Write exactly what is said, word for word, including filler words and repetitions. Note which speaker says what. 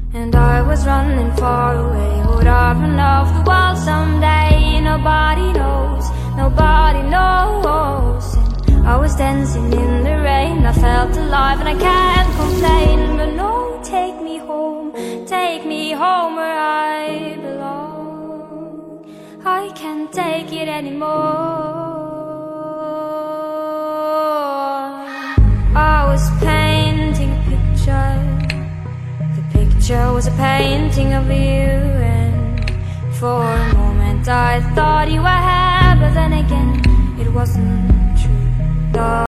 Speaker 1: And I was running far away. Would I run off the world someday? Nobody knows, nobody knows. And I was dancing in the rain, I felt alive and I can't complain. But no, take me home, take me home where I belong. I can't take it anymore. I was painting a picture. The picture was a painting of you, and for a moment I thought you were here, but then again it wasn't true.